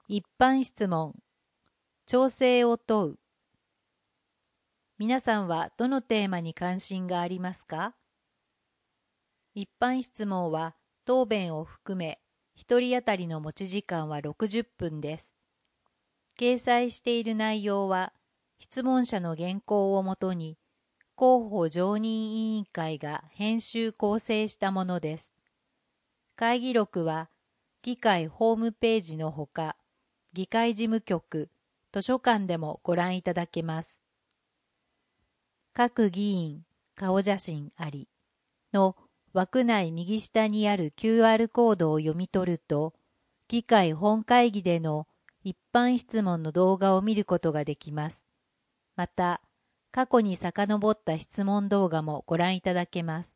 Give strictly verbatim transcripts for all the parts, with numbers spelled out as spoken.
一般質問。調整を問う。皆さんはどのテーマに関心がありますか？一般質問は答弁を含め、一人当たりの持ち時間はろくじゅっぷんです。掲載している内容は、質問者の原稿をもとに、候補常任委員会が編集構成したものです。会議録は、議会ホームページのほか、議会事務局、図書館でもご覧いただけます。各議員、顔写真ありの枠内右下にある キューアール コードを読み取ると、議会本会議での一般質問の動画を見ることができます。また、過去に遡った質問動画もご覧いただけます。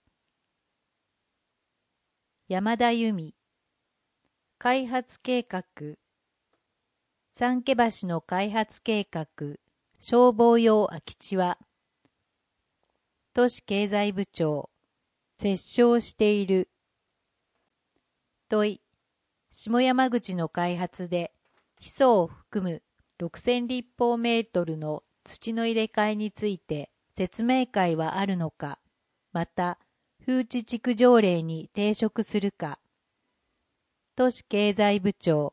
山田由美、開発計画、三家橋の開発計画、消防用空き地は、都市経済部長、折衝している。問い、下山口の開発で、ヒ素を含むろくせん立方メートルの土の入れ替えについて説明会はあるのか、また、風致地区条例に抵触するか。都市経済部長、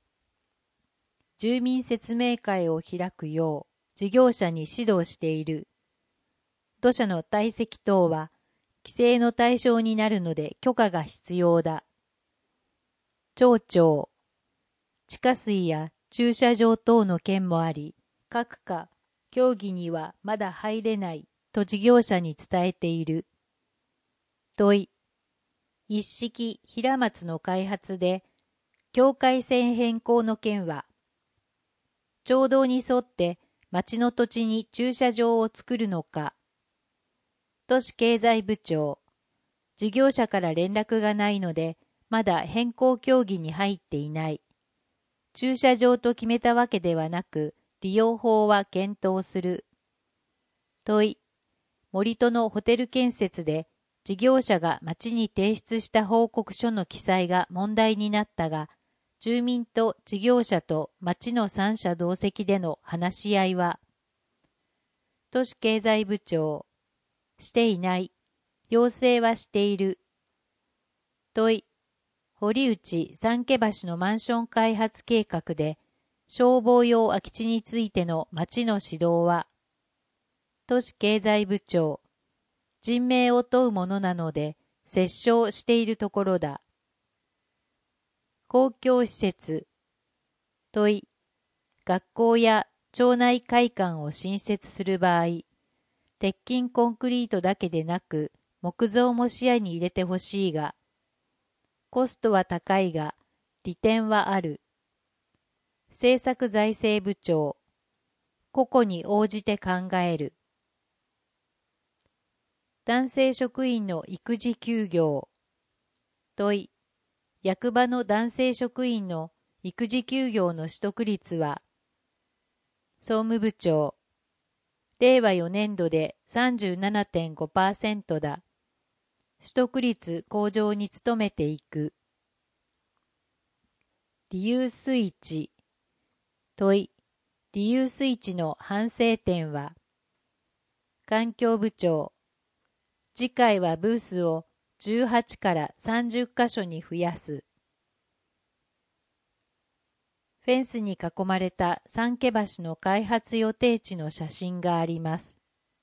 住民説明会を開くよう事業者に指導している。土砂の堆積等は規制の対象になるので許可が必要だ。町長、地下水や駐車場等の件もあり、各課、協議にはまだ入れないと事業者に伝えている。問い、一式平松の開発で境界線変更の件は、町道に沿って町の土地に駐車場を作るのか。都市経済部長、事業者から連絡がないので、まだ変更協議に入っていない。駐車場と決めたわけではなく、利用法は検討する。問い、森戸のホテル建設で、事業者が町に提出した報告書の記載が問題になったが、住民と事業者と町の三者同席での話し合いは、都市経済部長、していない。要請はしている。問い、堀内三家橋のマンション開発計画で、消防用空き地についての町の指導は、都市経済部長、人命を問うものなので、折衝しているところだ。公共施設、問い、学校や町内会館を新設する場合、鉄筋コンクリートだけでなく、木造も視野に入れてほしいが、コストは高いが、利点はある。政策財政部長、個々に応じて考える。男性職員の育児休業。問い、役場の男性職員の育児休業の取得率は、総務部長、れいわよねんどで さんじゅうななてんごパーセント だ。取得率向上に努めていく。リユース市。問い、リユース市の反省点は、環境部長、次回はブースをじゅうはちからさんじゅっかしょに増やす。フェンスに囲まれた三家橋の開発予定地の写真があります。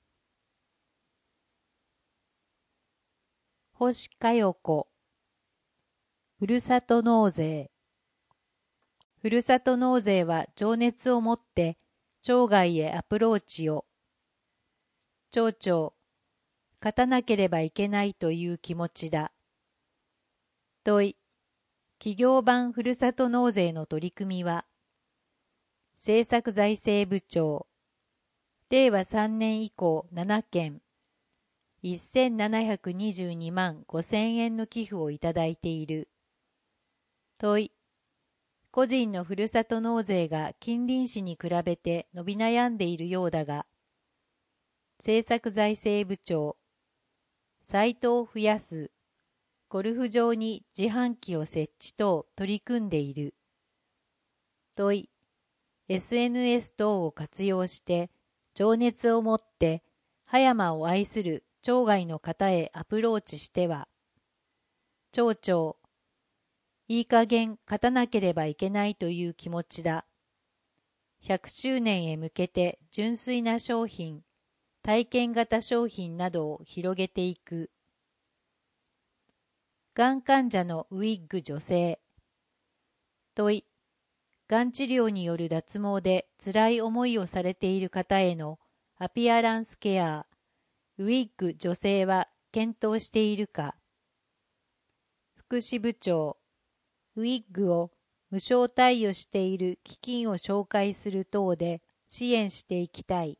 星佳代子、ふるさと納税。ふるさと納税は情熱を持って町外へアプローチを。町長、勝たなければいけないという気持ちだ。問い、企業版ふるさと納税の取り組みは、政策財政部長、れいわさんねん以降ななけん、せんななひゃくにじゅうにまんごせんえんの寄付をいただいている。問い、個人のふるさと納税が近隣市に比べて伸び悩んでいるようだが、政策財政部長、サイトを増やす、ゴルフ場に自販機を設置等取り組んでいる。 問い、エスエヌエス 等を活用して情熱を持って葉山を愛する町外の方へアプローチしては、町長、いい加減勝たなければいけないという気持ちだ。ひゃくしゅうねんへ向けて純粋な商品、体験型商品などを広げていく。がん患者のウィッグ女性。問い、がん治療による脱毛で辛い思いをされている方へのアピアランスケア、ウィッグ女性は検討しているか。福祉部長、ウィッグを無償貸与している基金を紹介する等で支援していきたい。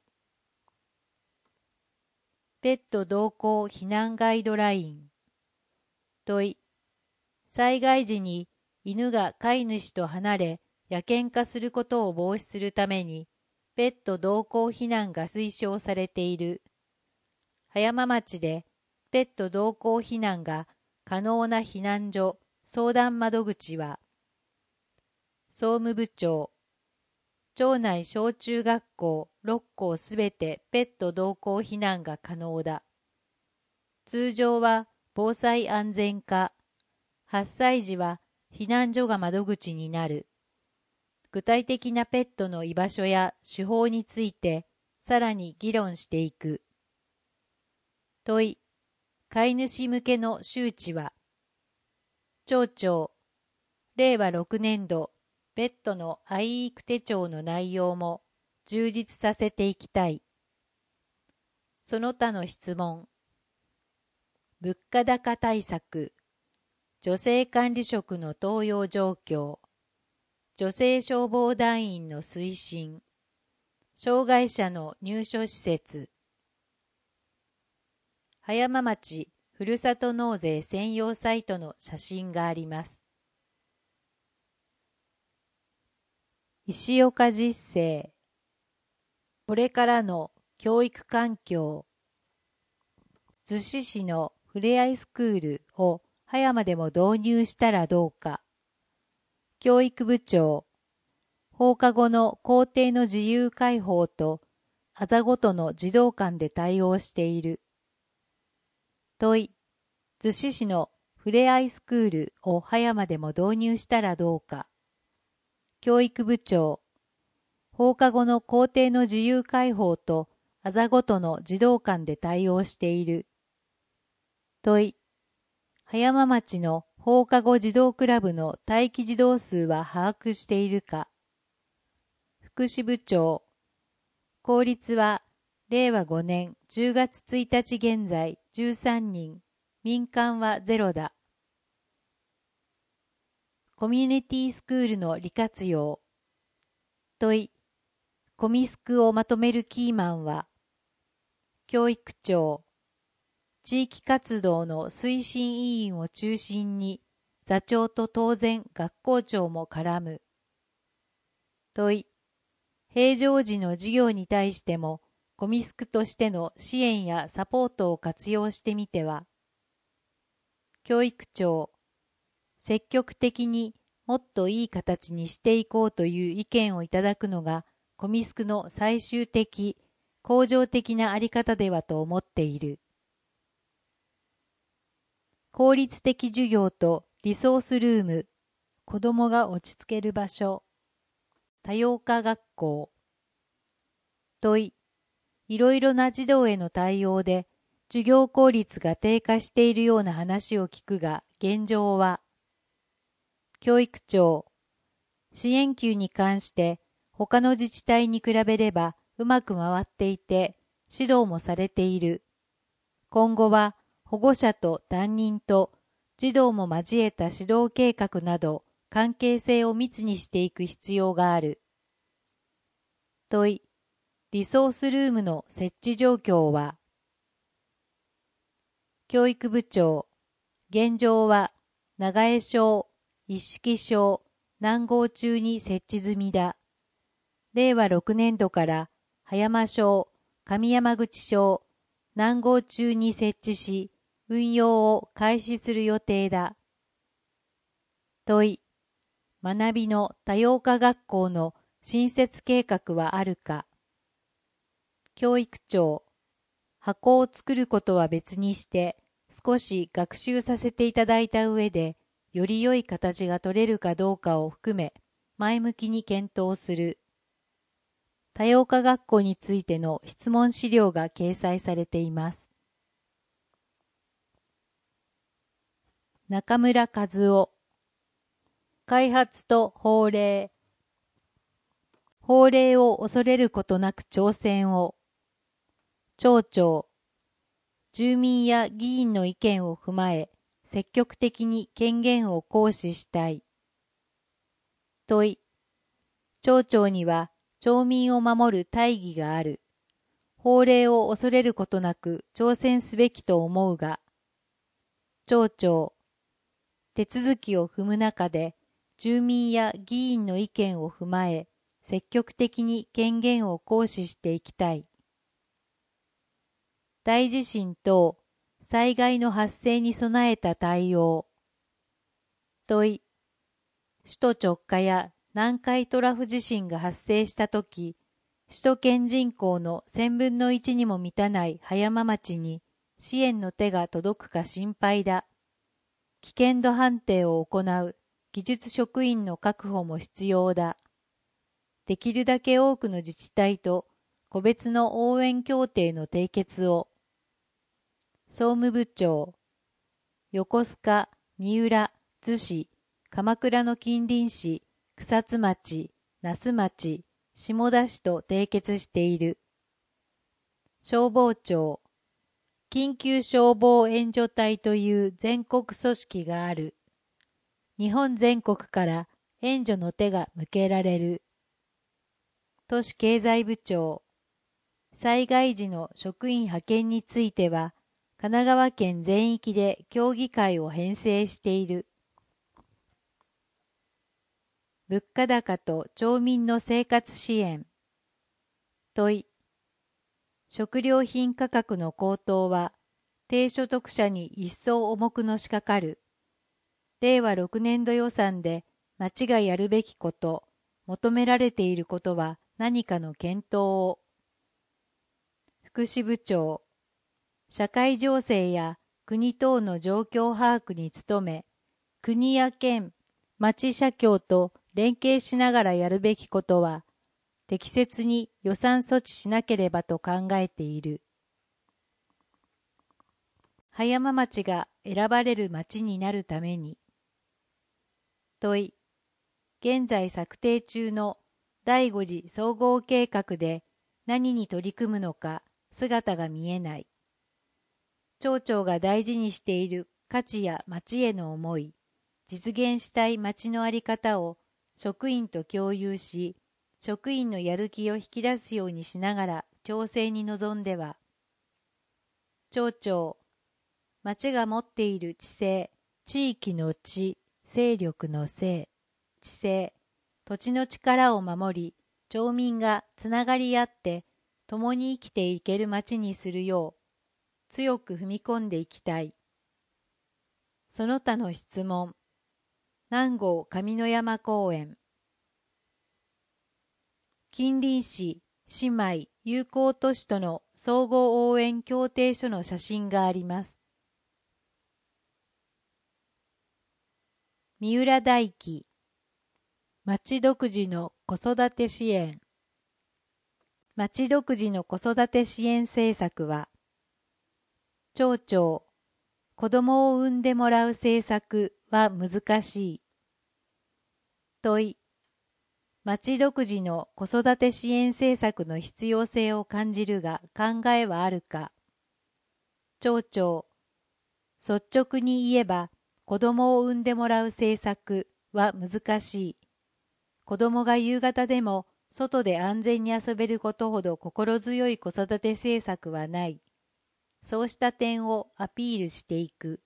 ペット同行避難ガイドライン。問い、災害時に犬が飼い主と離れ野犬化することを防止するためにペット同行避難が推奨されている葉山町でペット同行避難が可能な避難所相談窓口は、総務部長、町内小中学校ろっ校すべてペット同行避難が可能だ。通常は防災安全課、発災時は避難所が窓口になる。具体的なペットの居場所や手法についてさらに議論していく。問い、飼い主向けの周知は、町長、れいわろくねんどペットの愛育手帳の内容も充実させていきたい。その他の質問。物価高対策、女性管理職の登用状況、女性消防団員の推進、障害者の入所施設。葉山町ふるさと納税専用サイトの写真があります。石岡実生。これからの教育環境。逗子市のふれあいスクールを葉山でも導入したらどうか。教育部長。放課後の校庭の自由開放とあざごとの児童館で対応している。問い。逗子市のふれあいスクールを葉山でも導入したらどうか。教育部長。放課後の校庭の自由開放とあざごとの児童館で対応している。問い。葉山町の放課後児童クラブの待機児童数は把握しているか。福祉部長。公立はれいわごねんじゅうがつついたち現在じゅうさんにん、民間はゼロだ。コミュニティスクールの利活用。問い。コミスクをまとめるキーマンは、教育長。地域活動の推進委員を中心に、座長と当然学校長も絡む。問い。平常時の授業に対しても、コミスクとしての支援やサポートを活用してみては。教育長。積極的にもっといい形にしていこうという意見をいただくのが、コミスクの最終的、向上的なあり方ではと思っている。効率的授業とリソースルーム、子どもが落ち着ける場所、多様化学校。問い、いろいろな児童への対応で、授業効率が低下しているような話を聞くが、現状は、教育長、支援級に関して他の自治体に比べればうまく回っていて指導もされている。今後は保護者と担任と児童も交えた指導計画など関係性を密にしていく必要がある。問い、リソースルームの設置状況は。教育部長、現状は長江小、一色小、南郷中に設置済みだ。れいわろくねんどから葉山小、上山口小、南郷中に設置し、運用を開始する予定だ。問い、 学びの多様化学校の新設計画はあるか。教育長、箱を作ることは別にして、少し学習させていただいた上で、より良い形が取れるかどうかを含め、前向きに検討する。多様化学校についての質問資料が掲載されています。中村和夫。開発と法令。法令を恐れることなく挑戦を。町長。住民や議員の意見を踏まえ、積極的に権限を行使したい。問い。町長には町民を守る大義がある。法令を恐れることなく挑戦すべきと思うが。町長。手続きを踏む中で、住民や議員の意見を踏まえ、積極的に権限を行使していきたい。大地震等災害の発生に備えた対応。問い。首都直下や南海トラフ地震が発生したとき、首都圏人口の千分の一にも満たない葉山町に支援の手が届くか心配だ。危険度判定を行う技術職員の確保も必要だ。できるだけ多くの自治体と個別の応援協定の締結を。総務部長。横須賀、三浦、津市、鎌倉の近隣市、草津町、那須町、下田市と締結している。消防庁。緊急消防援助隊という全国組織がある。日本全国から援助の手が向けられる。都市経済部長。災害時の職員派遣については、神奈川県全域で協議会を編成している。物価高と町民の生活支援。問い。食料品価格の高騰は、低所得者に一層重くのしかかる。れいわろくねんど予算で町がやるべきこと、求められていることは何かの検討を。福祉部長。社会情勢や国等の状況把握に努め、国や県、町社協と連携しながらやるべきことは、適切に予算措置しなければと考えている。葉山町が選ばれる町になるために。問い。現在策定中の第五次総合計画で何に取り組むのか姿が見えない。町長が大事にしている価値や町への思い、実現したい町の在り方を職員と共有し、職員のやる気を引き出すようにしながら調整に臨んでは。町長。町が持っている知性、地域の知、勢力の勢、知性、土地の力を守り、町民がつながり合って共に生きていける町にするよう、強く踏み込んでいきたい。その他の質問。南郷上野山公園。近隣市、姉妹、友好都市との相互応援協定書の写真があります。三浦大輝。町独自の子育て支援。町独自の子育て支援政策は、町長。子供を産んでもらう政策は難しい。問い。町独自の子育て支援政策の必要性を感じるが考えはあるか。町長。率直に言えば、子供を産んでもらう政策は難しい。子供が夕方でも外で安全に遊べることほど心強い子育て政策はない。そうした点をアピールしていく。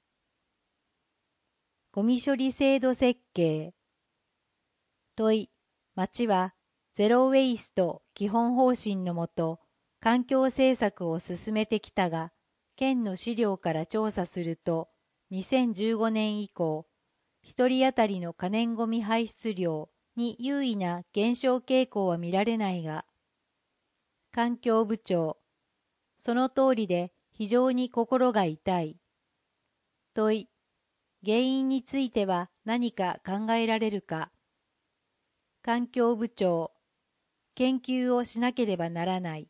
ゴミ処理制度設計。問い。町はゼロウェイスト基本方針のもと環境政策を進めてきたが、県の資料から調査するとにせんじゅうごねん以降、 一人当たりの可燃ごみ排出量に優位な減少傾向は見られないが、環境部長、その通りで非常に心が痛い。問い、原因については何か考えられるか。環境部長、研究をしなければならない。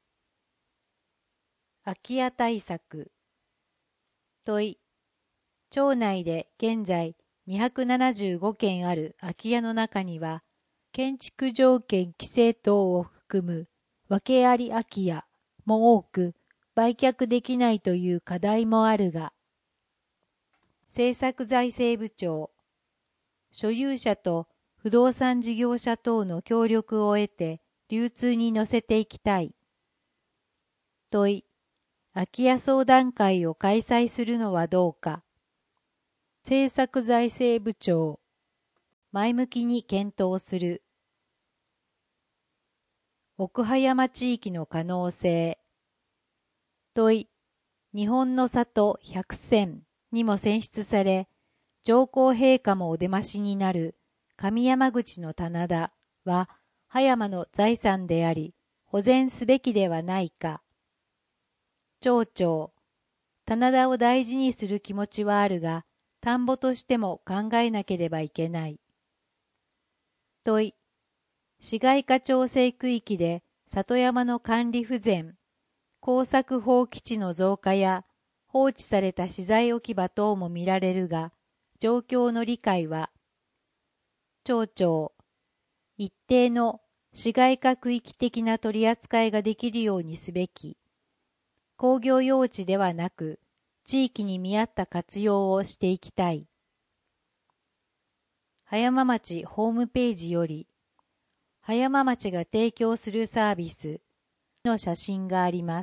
空き家対策。問い、町内で現在にひゃくななじゅうごけんある空き家の中には、建築条件規制等を含む訳あり空き家も多く、売却できないという課題もあるが、政策財政部長、所有者と不動産事業者等の協力を得て流通に乗せていきたい。問い、空き家相談会を開催するのはどうか。政策財政部長、前向きに検討する。奥葉山地域の可能性。問い、日本の里百選にも選出され、上皇陛下もお出ましになる上山口の棚田は葉山の財産であり、保全すべきではないか。町長、棚田を大事にする気持ちはあるが、田んぼとしても考えなければいけない。問い、市街化調整区域で里山の管理不全、耕作放棄地の増加や放置された資材置き場等も見られるが、状況の理解は、町長、一定の市街化区域的な取り扱いができるようにすべき。工業用地ではなく、地域に見合った活用をしていきたい。葉山町ホームページより、葉山町が提供するサービスの写真があります。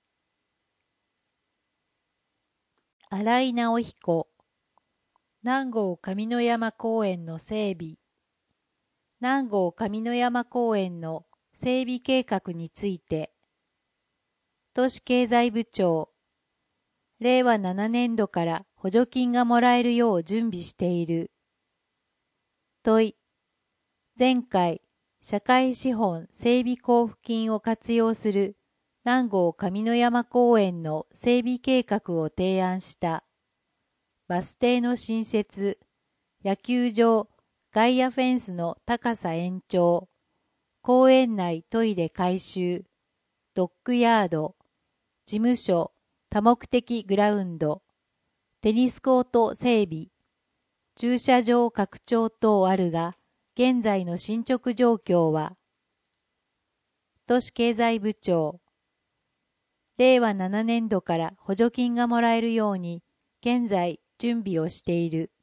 新井直彦、南郷上野山公園の整備。南郷上野山公園の整備計画について、都市経済部長、れいわななねんどから補助金がもらえるよう準備している。問い、前回、社会資本整備交付金を活用する南郷上野山公園の整備計画を提案した。バス停の新設、野球場、外野フェンスの高さ延長、公園内トイレ改修、ドッグヤード、事務所、多目的グラウンド、テニスコート整備、駐車場拡張等あるが、現在の進捗状況は、都市経済部長、れいわななねんどから補助金がもらえるように、現在準備をしている。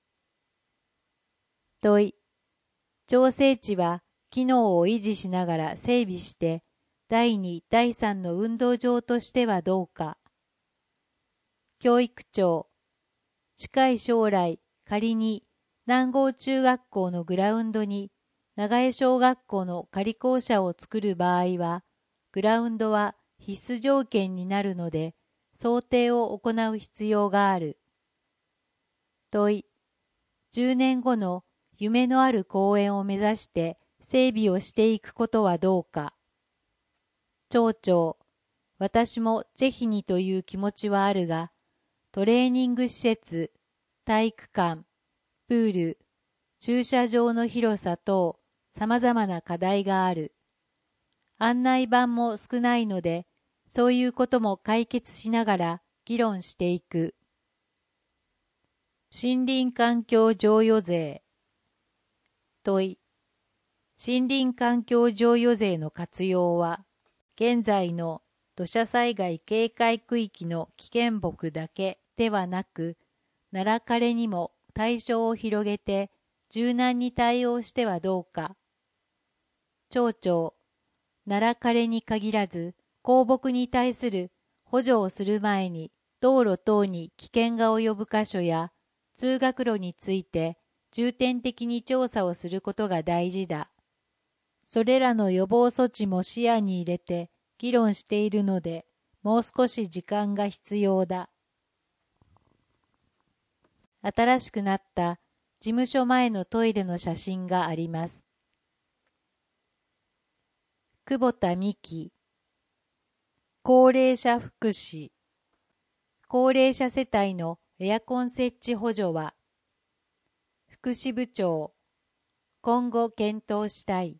問い、調整地は機能を維持しながら整備して、だいに、だいさんの運動場としてはどうか。教育長、近い将来、仮に南郷中学校のグラウンドに長江小学校の仮校舎を作る場合は、グラウンドは必須条件になるので、想定を行う必要がある。問い、じゅうねんごの夢のある公園を目指して整備をしていくことはどうか。町長、私もぜひにという気持ちはあるが、トレーニング施設、体育館、プール、駐車場の広さ等、様々な課題がある。案内板も少ないので、そういうことも解決しながら議論していく。森林環境譲与税。問い、森林環境譲与税の活用は、現在の土砂災害警戒区域の危険木だけではなく、奈良枯れにも対象を広げて柔軟に対応してはどうか。町長、奈良枯れに限らず、公木に対する補助をする前に、道路等に危険が及ぶ箇所や通学路について重点的に調査をすることが大事だ。それらの予防措置も視野に入れて議論しているので、もう少し時間が必要だ。新しくなった事務所前のトイレの写真があります。久保田美希。高齢者福祉。高齢者世帯のエアコン設置補助は、福祉部長、今後検討したい。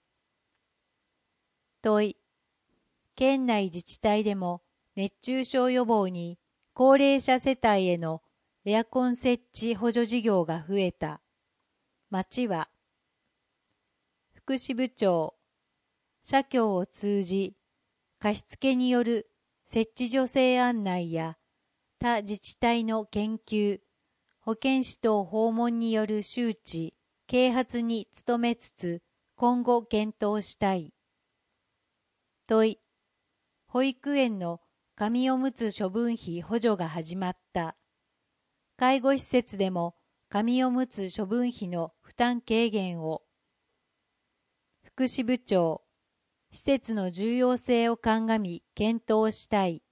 問い。県内自治体でも熱中症予防に高齢者世帯へのエアコン設置補助事業が増えた。町は、福祉部長、社協を通じ、貸付による設置助成案内や他自治体の研究、保健師等訪問による周知、啓発に努めつつ、今後検討したい。問い。保育園の紙おむつ処分費補助が始まった。介護施設でも紙おむつ処分費の負担軽減を。福祉部長、施設の重要性を鑑み検討したい。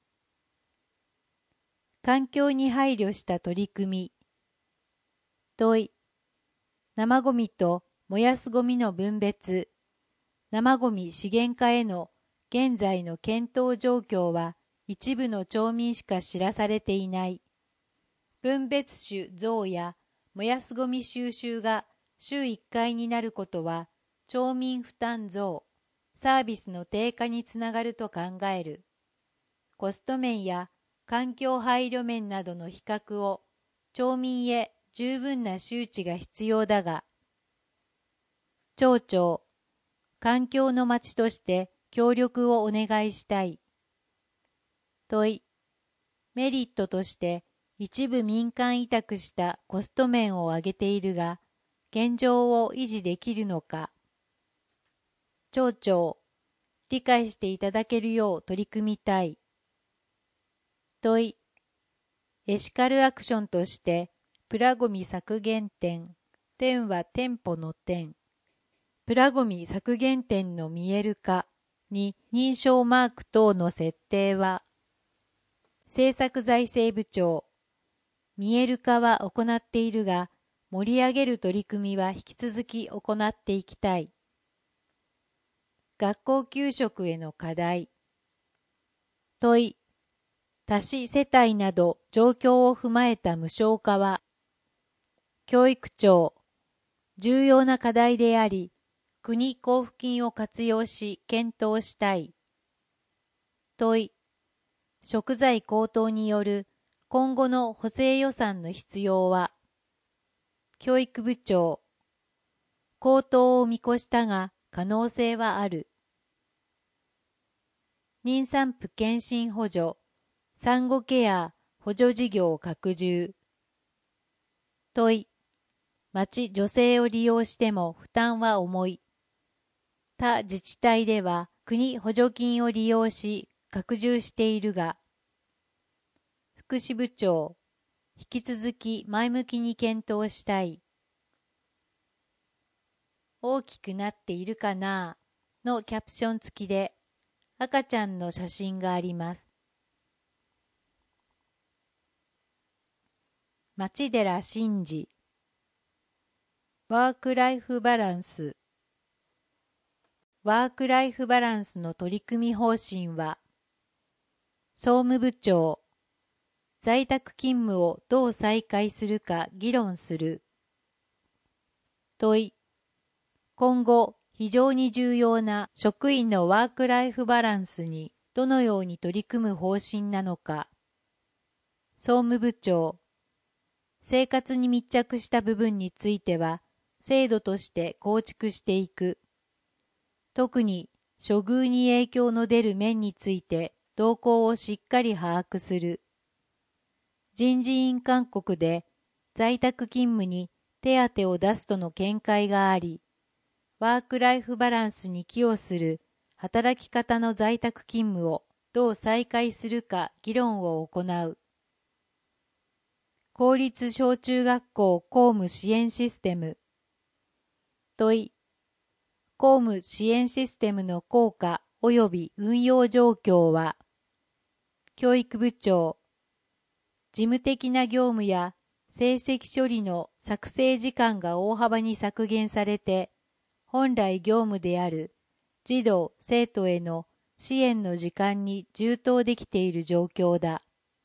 環境に配慮した取り組み。問い。生ごみと燃やすごみの分別、生ごみ資源化への現在の検討状況は一部の町民しか知らされていない。分別種増や燃やすごみ収集が週いっかいになることは町民負担増、サービスの低下につながると考える。コスト面や環境配慮面などの比較を町民へ十分な周知が必要だが、町長、環境の町として協力をお願いしたい。問い。メリットとして一部民間委託したコスト面を挙げているが、現状を維持できるのか。町長、理解していただけるよう取り組みたい。問い。エシカルアクションとして、プラゴミ削減点、点は店舗の点。プラゴミ削減点の見える化に認証マーク等の設定は、政策財政部長、見える化は行っているが、盛り上げる取り組みは引き続き行っていきたい。学校給食への課題。問い。多子世帯など状況を踏まえた無償化は、教育庁、重要な課題であり、国交付金を活用し検討したい。問い。食材高騰による今後の補正予算の必要は、教育部長、高騰を見越したが可能性はある。妊産婦健診補助、産後ケア補助事業拡充。問い。町女性を利用しても負担は重い。他自治体では国補助金を利用し拡充しているが、福祉部長、引き続き前向きに検討したい。大きくなっているかなのキャプション付きで赤ちゃんの写真があります。町寺真二。ワークライフバランス。ワークライフバランスの取り組み方針は、総務部長、在宅勤務をどう再開するか議論する。問い。今後、非常に重要な職員のワークライフバランスにどのように取り組む方針なのか。総務部長、生活に密着した部分については、制度として構築していく。特に処遇に影響の出る面について動向をしっかり把握する。人事院勧告で在宅勤務に手当を出すとの見解があり、ワークライフバランスに寄与する働き方の在宅勤務をどう再開するか議論を行う。公立小中学校公務支援システム。問い。公務支援システムの効果及び運用状況は、教育部長、事務的な業務や成績処理の作成時間が大幅に削減されて、本来業務である児童・生徒への支援の時間に充当できている状況だ。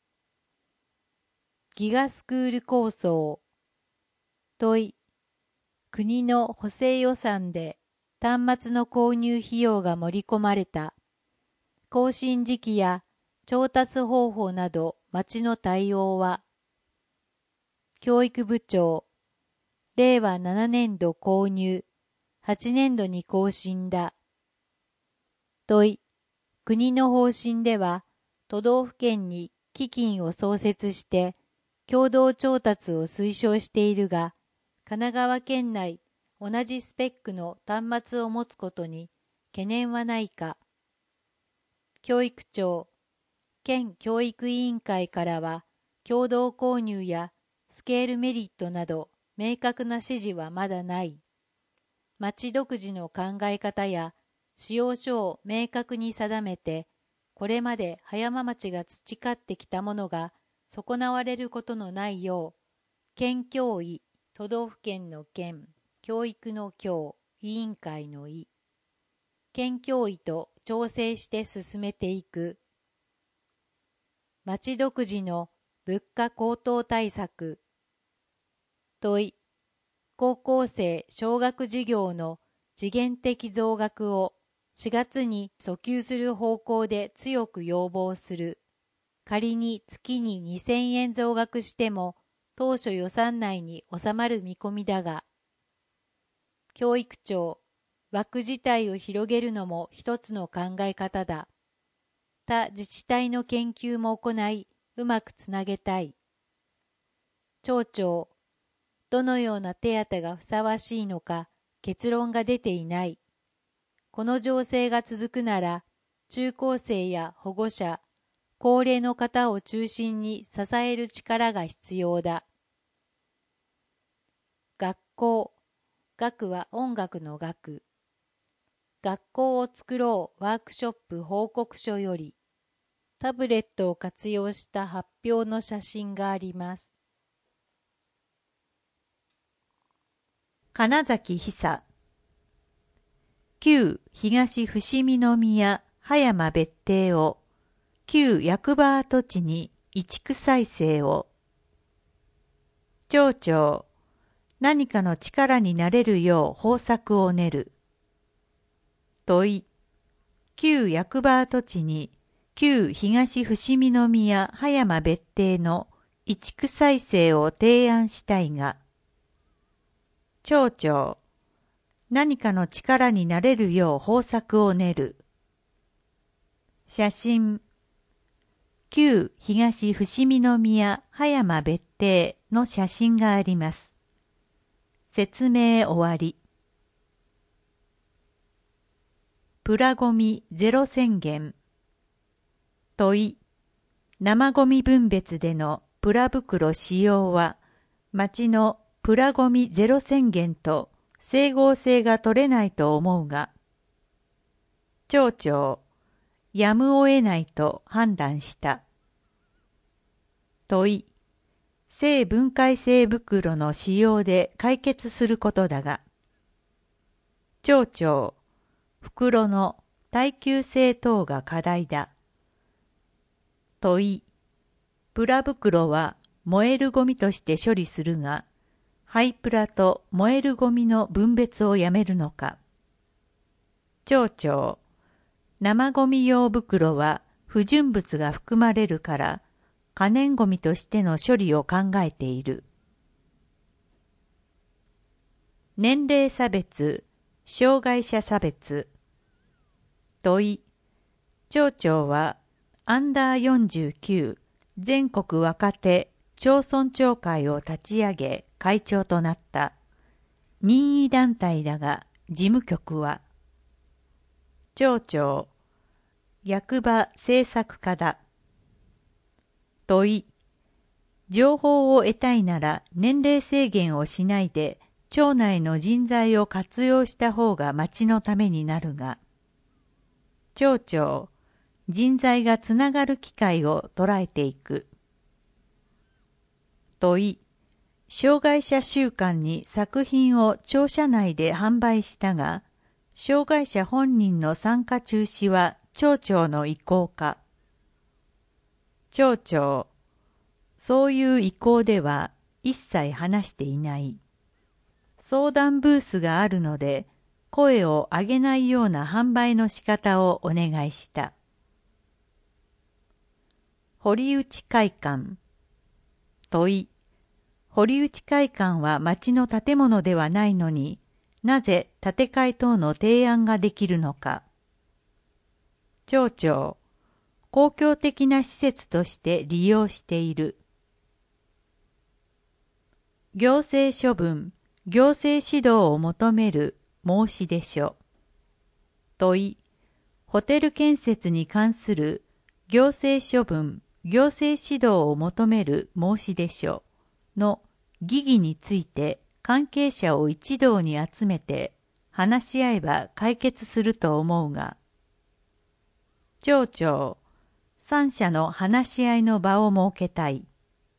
ギガスクール構想。問い。国の補正予算で端末の購入費用が盛り込まれた。更新時期や調達方法など町の対応は。教育部長。れいわななねんど購入、はちねんどに更新だ。問い。国の方針では、都道府県に基金を創設して共同調達を推奨しているが、神奈川県内同じスペックの端末を持つことに懸念はないか。教育庁。県教育委員会からは共同購入やスケールメリットなど明確な指示はまだない。町独自の考え方や使用書を明確に定めて、これまで葉山町が培ってきたものが損なわれることのないよう、県教委、都道府県の県、教育の教、委員会の委、県教委と調整して進めていく。町独自の物価高騰対策。問い。高校生奨学事業の時限的増額をしがつに訴求する方向で強く要望する。仮に月ににせんえん増額しても当初予算内に収まる見込みだが。教育庁。枠自体を広げるのも一つの考え方だ。他自治体の研究も行い、うまくつなげたい。町長。どのような手当がふさわしいのか結論が出ていない。この情勢が続くなら、中高生や保護者、高齢の方を中心に支える力が必要だ。学校。学は音楽の学。学校を作ろうワークショップ報告書より、タブレットを活用した発表の写真があります。 金崎久。旧東伏見宮葉山別邸を、旧役場跡地に移築再生を。町長。何かの力になれるよう方策を練る。問い。旧役場跡地に旧東伏見宮葉山別邸の移築再生を提案したいが。町長。何かの力になれるよう方策を練る。写真。旧東伏見宮葉山別邸の写真があります。説明終わり。プラゴミゼロ宣言。問い。生ゴミ分別でのプラ袋使用は、町のプラゴミゼロ宣言と整合性が取れないと思うが。町長。やむを得ないと判断した。問い。生分解性袋の使用で解決することだが。町長。袋の耐久性等が課題だ。問い。プラ袋は燃えるゴミとして処理するが、廃プラと燃えるゴミの分別をやめるのか。町長。生ゴミ用袋は不純物が含まれるから、可燃ゴミとしての処理を考えている。年齢差別、障害者差別。問い。町長はアンダーよんじゅうきゅう全国若手町村長会を立ち上げ会長となった任意団体だが、事務局は。町長。役場政策課だ。問い。情報を得たいなら年齢制限をしないで町内の人材を活用した方が町のためになるが。町長。人材がつながる機会を捉えていく。問い。 障害者週間に作品を庁舎内で販売したが、障害者本人の参加中止は町長の意向か。町長、そういう意向では一切話していない。相談ブースがあるので、声を上げないような販売の仕方をお願いした。堀内会館。問い。堀内会館は町の建物ではないのに、なぜ建て替え等の提案ができるのか。町長、公共的な施設として利用している。行政処分、行政指導を求める申出書。問い。ホテル建設に関する行政処分、行政指導を求める申出書の疑義について関係者を一堂に集めて話し合えば解決すると思うが。町長、三者の話し合いの場を設けたい。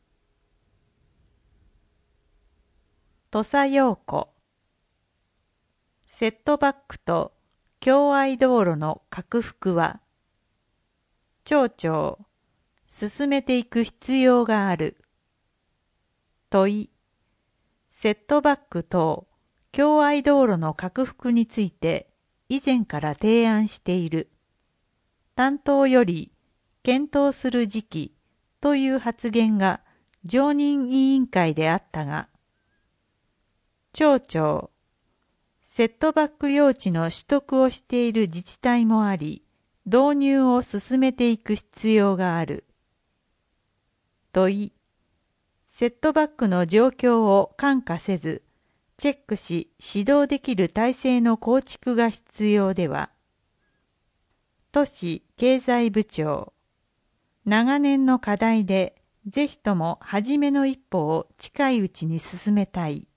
土佐陽子。セットバックと共愛道路の拡幅は、町長、進めていく必要がある。問い。セットバック等共愛道路の拡幅について以前から提案している。担当より検討する時期という発言が常任委員会であったが、町長、セットバック用地の取得をしている自治体もあり、導入を進めていく必要がある。問い。セットバックの状況を看過せず、チェックし指導できる体制の構築が必要では。都市経済部長。長年の課題で、ぜひとも初めの一歩を近いうちに進めたい。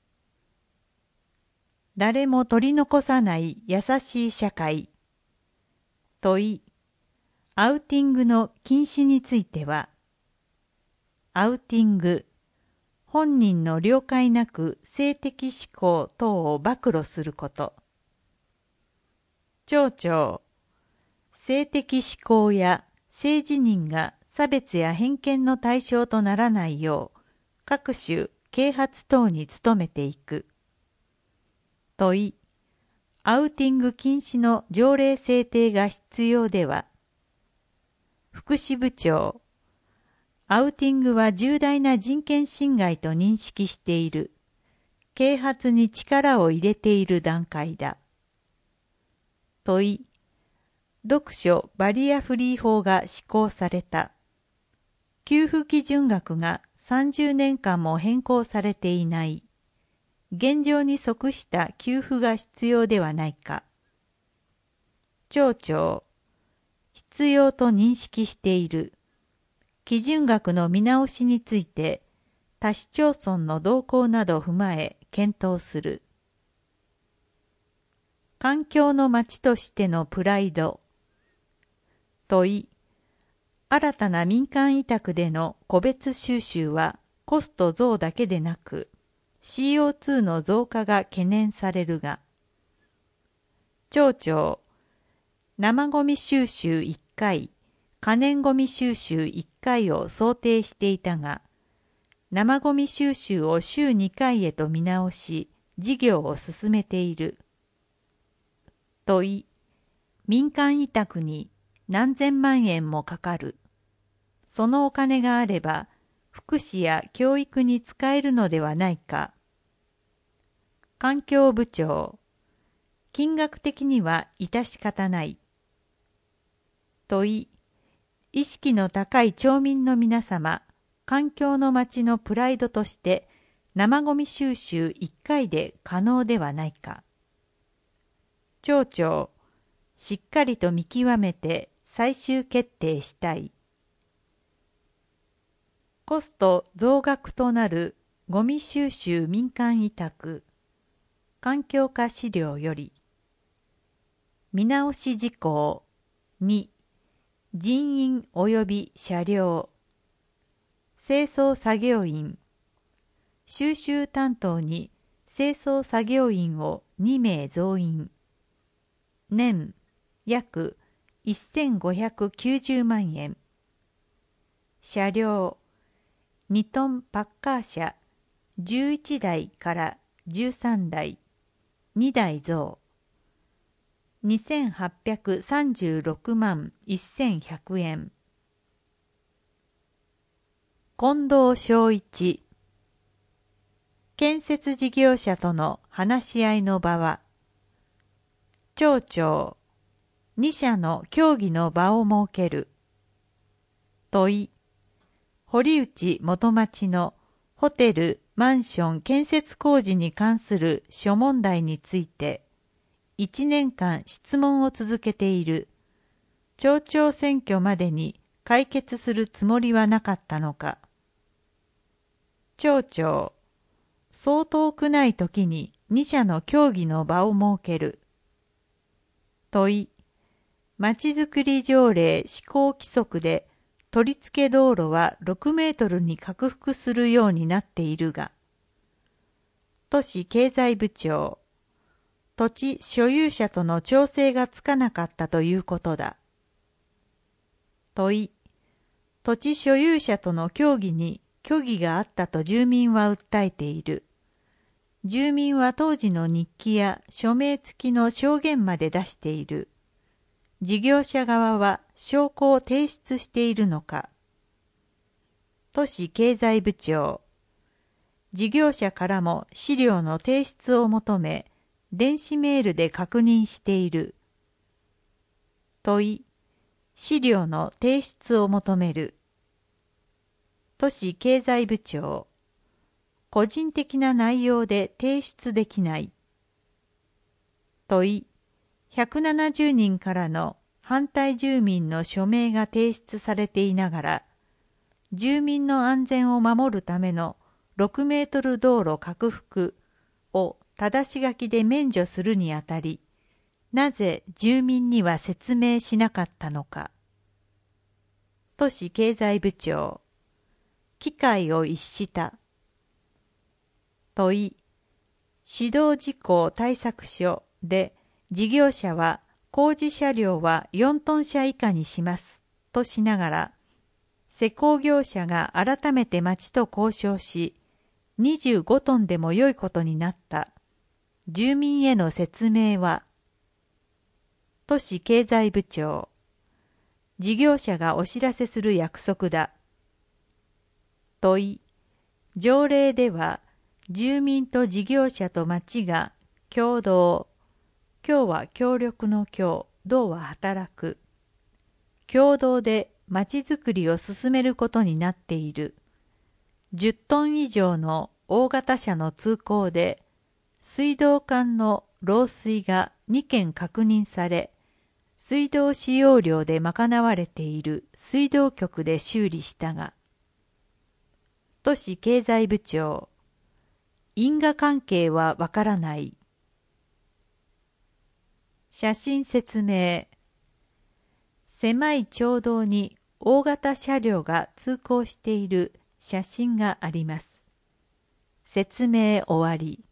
誰も取り残さない優しい社会。問い。アウティングの禁止については。アウティング。本人の了解なく性的指向等を暴露すること。町長。性的指向や性自認が差別や偏見の対象とならないよう、各種啓発等に努めていく。問い。アウティング禁止の条例制定が必要では。福祉部長。アウティングは重大な人権侵害と認識している。啓発に力を入れている段階だ。問い。読書バリアフリー法が施行された。給付基準額がさんじゅうねんかんも変更されていない。現状に即した給付が必要ではないか。町長。必要と認識している。基準額の見直しについて、他市町村の動向などを踏まえ検討する。環境の町としてのプライド。問い。新たな民間委託での個別収集はコスト増だけでなく、シーオーツー の増加が懸念されるが。町長。生ゴミ収集いっかい、可燃ゴミ収集いっかいを想定していたが、生ゴミ収集を週にかいへと見直し、事業を進めている。問い。民間委託に何千万円もかかる。そのお金があれば、福祉や教育に使えるのではないか。環境部長。金額的には致し方ない。問い。意識の高い町民の皆様、環境の町のプライドとして生ゴミ収集いっかいで可能ではないか。町長。しっかりと見極めて最終決定したい。コスト増額となるゴミ収集民間委託。環境課資料より。見直し事項。に、人員及び車両。清掃作業員。 収集担当に清掃作業員をにめい増員。年約せんごひゃくきゅうじゅうまんえん。車両にトンパッカー車じゅういちだいからじゅうさんだい、にだい増。にせんはっぴゃくさんじゅうろくまんせんひゃくえん。近藤正一。建設事業者との話し合いの場は、町長、に社の協議の場を設ける。問い、堀内元町のホテル・マンション建設工事に関する諸問題について、いちねんかん質問を続けている。町長選挙までに解決するつもりはなかったのか。町長、そう遠くない時にに社の協議の場を設ける。問い、まちづくり条例施行規則で取り付け道路はろくメートルに拡幅するようになっているが、都市経済部長、土地所有者との調整がつかなかったということだ。問い、土地所有者との協議に虚偽があったと住民は訴えている。住民は当時の日記や署名付きの証言まで出している。事業者側は証拠を提出しているのか。都市経済部長、事業者からも資料の提出を求め、電子メールで確認している。問い、資料の提出を求める。都市経済部長、個人的な内容で提出できない。問い、ひゃくななじゅうにんからの反対住民の署名が提出されていながら、住民の安全を守るためのろくメートル道路拡幅を正し書きで免除するにあたり、なぜ住民には説明しなかったのか。都市経済部長、機会を逸した。問い、指導事項対策書で事業者は工事車両はよんトン車以下にしますとしながら、施工業者が改めて町と交渉し、にじゅうごトンでも良いことになった。住民への説明は、都市経済部長、事業者がお知らせする約束だ。問い、条例では住民と事業者と町が共同、共は協力の共、同は働く、共同で町づくりを進めることになっている。じゅっトン以上の大型車の通行で、水道管の漏水がにけん確認され、水道使用料で賄われている水道局で修理したが、都市経済部長、因果関係はわからない。写真説明。狭い町道に大型車両が通行している写真があります。説明終わり。